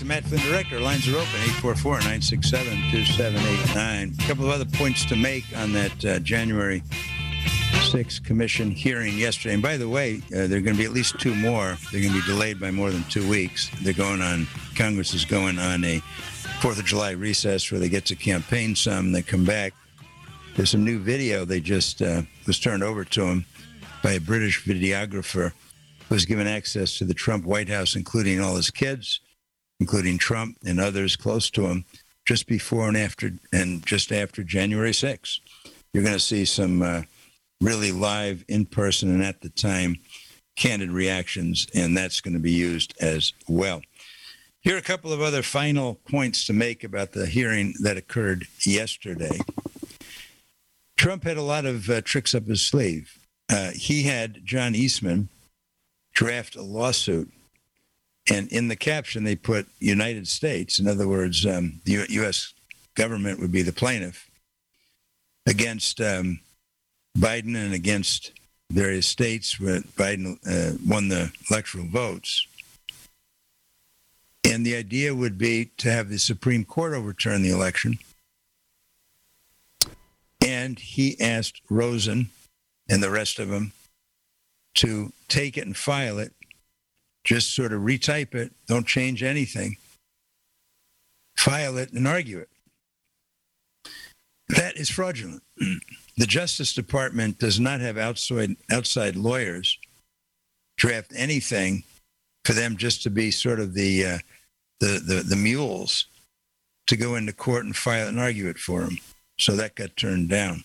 Matt Flynn, Director. Lines are open, 844-967-2789. A couple of other points to make on that January 6th commission hearing yesterday. And by the way, there are going to be at least two more. They're going to be delayed by more than 2 weeks. Congress is going on a 4th of July recess where they get to campaign some. They come back. There's some new video they just was turned over to them by a British videographer who was given access to the Trump White House, including all his kids, including Trump and others close to him, just before and just after January 6th. You're going to see some really live, in-person, and at the time, candid reactions, and that's going to be used as well. Here are a couple of other final points to make about the hearing that occurred yesterday. Trump had a lot of tricks up his sleeve. He had John Eastman draft a lawsuit, and in the caption they put United States. In other words, the U.S. government would be the plaintiff against Biden and against various states where Biden won the electoral votes. And the idea would be to have the Supreme Court overturn the election. And he asked Rosen and the rest of them to take it and file it, just sort of retype it, don't change anything, file it and argue it. That is fraudulent. The Justice Department does not have outside lawyers draft anything for them just to be sort of the mules to go into court and file it and argue it for them. So that got turned down.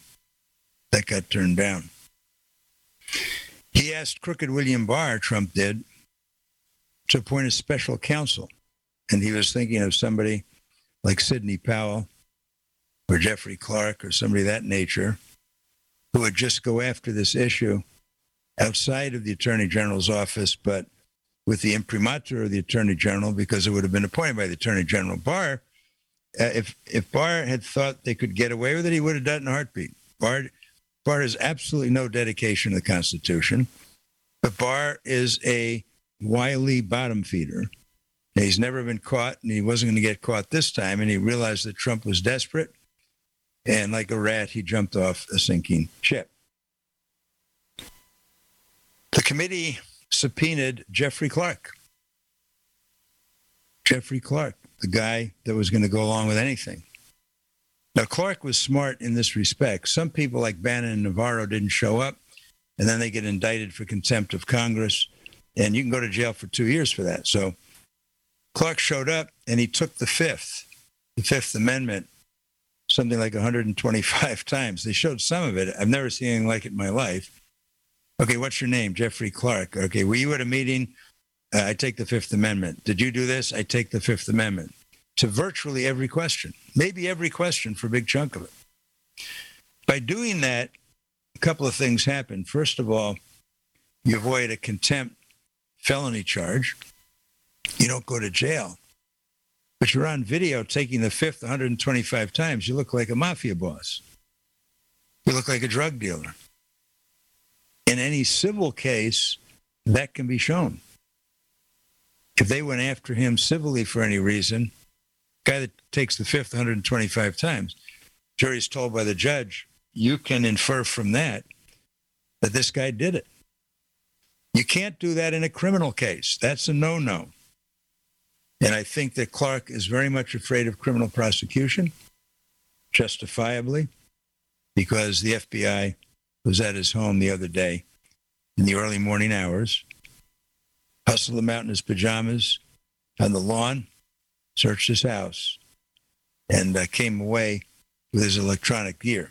He asked Crooked William Barr, Trump did, to appoint a special counsel. And he was thinking of somebody like Sidney Powell or Jeffrey Clark or somebody of that nature who would just go after this issue outside of the Attorney General's office, but with the imprimatur of the Attorney General, because it would have been appointed by the Attorney General. Barr, if Barr had thought they could get away with it, he would have done it in a heartbeat. Barr has absolutely no dedication to the Constitution, but Barr is a wily bottom feeder. And he's never been caught, and he wasn't going to get caught this time, and he realized that Trump was desperate, and like a rat, he jumped off a sinking ship. The committee subpoenaed Jeffrey Clark. Jeffrey Clark, the guy that was going to go along with anything. Now, Clark was smart in this respect. Some people like Bannon and Navarro didn't show up, and then they get indicted for contempt of Congress, and you can go to jail for 2 years for that. So Clark showed up, and he took the Fifth Amendment, something like 125 times. They showed some of it. I've never seen anything like it in my life. Okay, what's your name? Jeffrey Clark. Okay, were you at a meeting? I take the Fifth Amendment. Did you do this? I take the Fifth Amendment. To virtually every question, maybe every question for a big chunk of it. By doing that, a couple of things happen. First of all, you avoid a contempt felony charge. You don't go to jail. But you're on video taking the Fifth 125 times. You look like a mafia boss. You look like a drug dealer. In any civil case, that can be shown. If they went after him civilly for any reason, guy that takes the Fifth 125 times, jury's told by the judge, you can infer from that this guy did it. You can't do that in a criminal case. That's a no-no. And I think that Clark is very much afraid of criminal prosecution, justifiably, because the FBI was at his home the other day in the early morning hours, hustled him out in his pajamas on the lawn, searched his house, and came away with his electronic gear.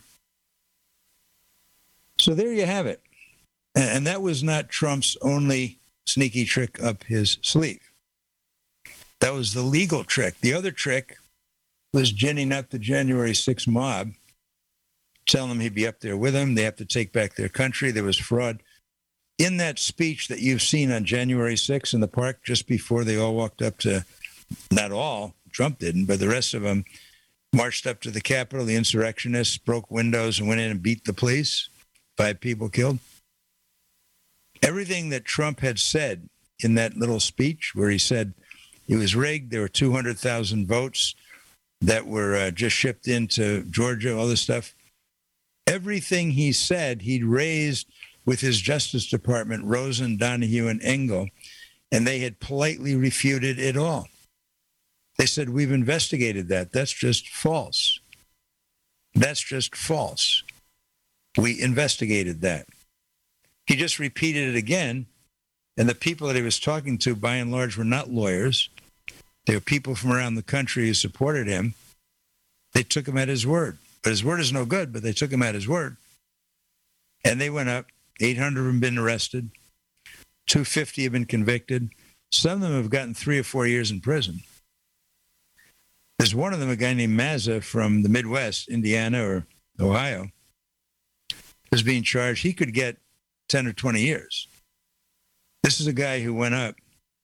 So there you have it. And that was not Trump's only sneaky trick up his sleeve. That was the legal trick. The other trick was ginning up the January 6th mob, telling them he'd be up there with them. They have to take back their country. There was fraud. In that speech that you've seen on January 6th in the park, just before they all walked up to, not all, Trump didn't, but the rest of them marched up to the Capitol. The insurrectionists broke windows and went in and beat the police. 5 people killed. Everything that Trump had said in that little speech where he said, It was rigged. There were 200,000 votes that were just shipped into Georgia, all this stuff. Everything he said, he'd raised with his Justice Department, Rosen, Donahue, and Engel, and they had politely refuted it all. They said, we've investigated that. That's just false. That's just false. We investigated that. He just repeated it again, and the people that he was talking to, by and large, were not lawyers. They were people from around the country who supported him. They took him at his word. But his word is no good, but they took him at his word. And they went up. 800 have been arrested. 250 have been convicted. Some of them have gotten 3 or 4 years in prison. There's one of them, a guy named Mazza from the Midwest, Indiana or Ohio, is being charged. He could get 10 or 20 years. This is a guy who went up,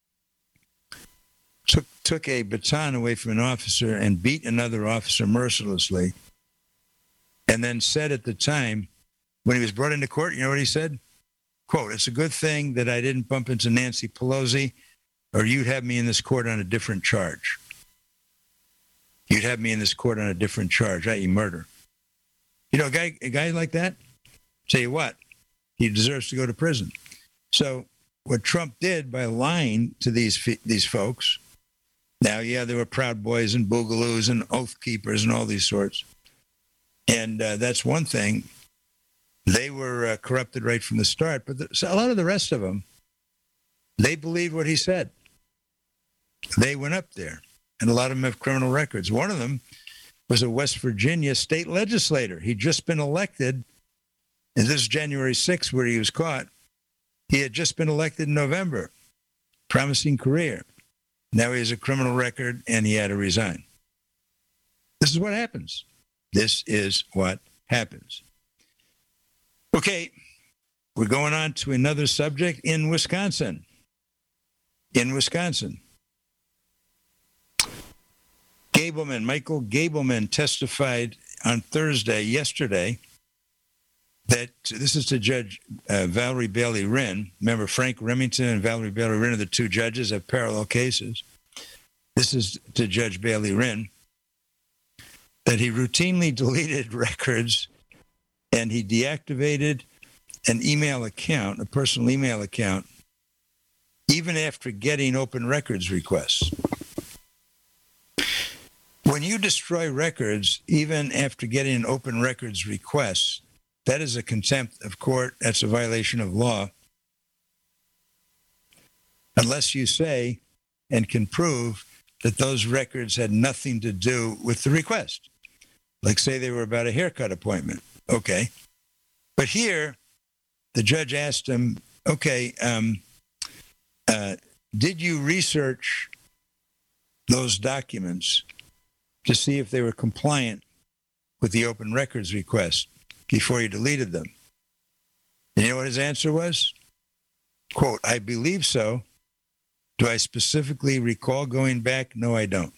took a baton away from an officer and beat another officer mercilessly, and then said at the time, when he was brought into court, you know what he said? Quote, it's a good thing that I didn't bump into Nancy Pelosi, or you'd have me in this court on a different charge. You'd have me in this court on a different charge, i.e. murder. You know, a guy like that, tell you what, he deserves to go to prison. So what Trump did by lying to these folks, now, yeah, there were Proud Boys and Boogaloos and Oath Keepers and all these sorts. And that's one thing. They were corrupted right from the start. But a lot of the rest of them, they believed what he said. They went up there. And a lot of them have criminal records. One of them was a West Virginia state legislator. He'd just been elected. And this is January 6th where he was caught. He had just been elected in November. Promising career. Now he has a criminal record and he had to resign. This is what happens. This is what happens. Okay, we're going on to another subject in Wisconsin. Michael Gableman testified on yesterday, that this is to Judge Valerie Bailey Wynn. Remember, Frank Remington and Valerie Bailey Wynn are the two judges, have parallel cases. This is to Judge Bailey Wynn, that he routinely deleted records and he deactivated an email account, a personal email account, even after getting open records requests. When you destroy records, even after getting an open records request, that is a contempt of court. That's a violation of law. Unless you say and can prove that those records had nothing to do with the request. Like say they were about a haircut appointment. Okay. But here, the judge asked him, okay, did you research those documents to see if they were compliant with the open records request before you deleted them? And you know what his answer was? Quote, I believe so. Do I specifically recall going back? No, I don't.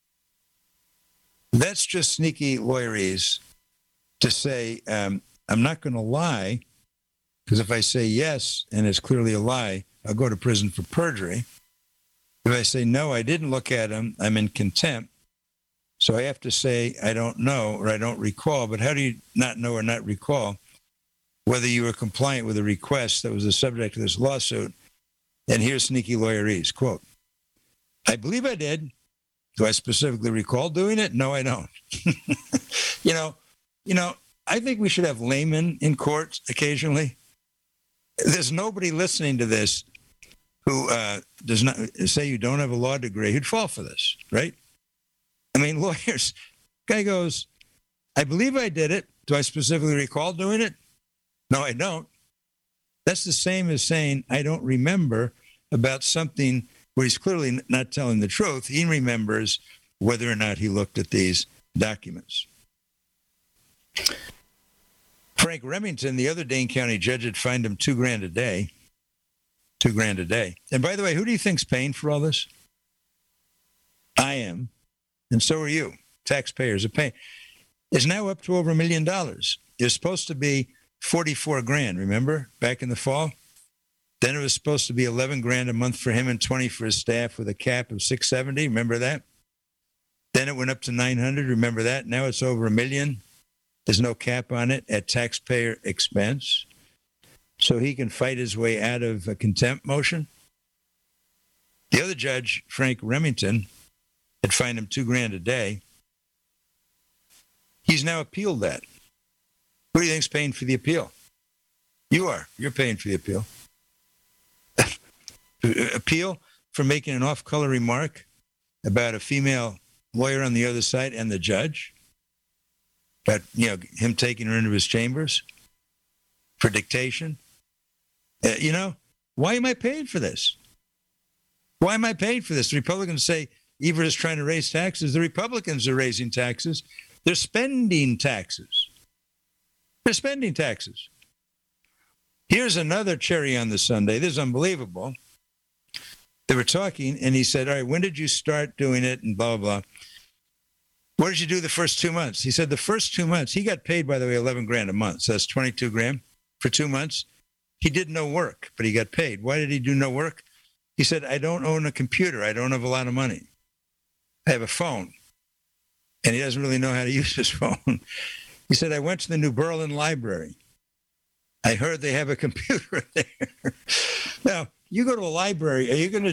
That's just sneaky lawyerese to say, I'm not going to lie, because if I say yes and it's clearly a lie, I'll go to prison for perjury. If I say no, I didn't look at them, I'm in contempt. So I have to say I don't know or I don't recall. But how do you not know or not recall whether you were compliant with a request that was the subject of this lawsuit? And here's sneaky lawyerese, quote, I believe I did. Do I specifically recall doing it? No, I don't. You know, I think we should have laymen in courts occasionally. There's nobody listening to this who does not say you don't have a law degree who'd fall for this, right? I mean, lawyers, guy goes, I believe I did it. Do I specifically recall doing it? No, I don't. That's the same as saying, I don't remember about something where he's clearly not telling the truth. He remembers whether or not he looked at these documents. Frank Remington, the other Dane County judge, had fined him $2,000 a day. $2,000 a day. And by the way, who do you think's paying for all this? I am. And so are you. Taxpayers are paying. It's now up to over $1 million. It's supposed to be $44,000, remember, back in the fall? Then it was supposed to be $11,000 a month for him and 20 for his staff with a cap of $670. Remember that? Then it went up to $900. Remember that? Now it's over $1 million. There's no cap on it at taxpayer expense. So he can fight his way out of a contempt motion. The other judge, Frank Remington, had fined him $2,000 a day. He's now appealed that. Who do you think's paying for the appeal? You are. You're paying for the appeal. Appeal for making an off-color remark about a female lawyer on the other side and the judge, about him taking her into his chambers for dictation. Why am I paying for this? Why am I paying for this? The Republicans say Evers is trying to raise taxes. The Republicans are raising taxes. They're spending taxes. They're spending taxes. Here's another cherry on the sundae. This is unbelievable. They were talking, and he said, all right, when did you start doing it, and blah, blah, blah. What did you do the first 2 months? He said the first 2 months, he got paid, by the way, $11,000 a month. So that's $22,000 for 2 months. He did no work, but he got paid. Why did he do no work? He said, I don't own a computer. I don't have a lot of money. I have a phone. And he doesn't really know how to use his phone. He said, I went to the New Berlin Library. I heard they have a computer there. Now, you go to a library, are you going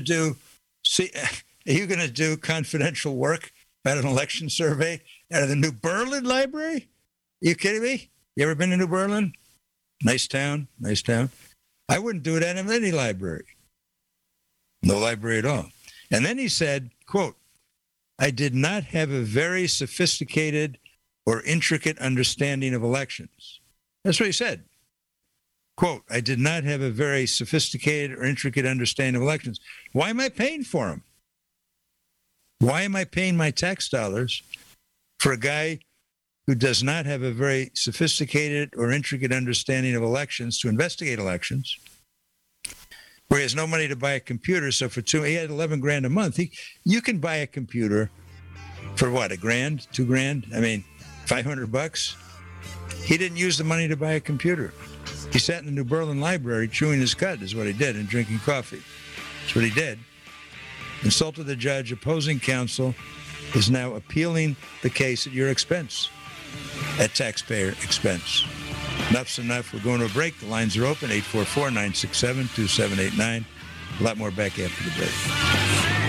to do confidential work about an election survey out of the New Berlin Library? Are you kidding me? You ever been to New Berlin? Nice town, nice town. I wouldn't do it out of any library. No library at all. And then he said, quote, I did not have a very sophisticated or intricate understanding of elections. That's what he said. Quote, I did not have a very sophisticated or intricate understanding of elections. Why am I paying for them? Why am I paying my tax dollars for a guy who does not have a very sophisticated or intricate understanding of elections to investigate elections, where he has no money to buy a computer? So he had $11,000 a month. You can buy a computer for what, $1,000, $2,000? I mean, $500. He didn't use the money to buy a computer. He sat in the New Berlin Library chewing his cud is what he did, and drinking coffee. That's what he did. Insulted the judge. Opposing counsel is now appealing the case at your expense, at taxpayer expense. Enough's enough. We're going to a break. The lines are open, 844-967-2789. A lot more back after the break.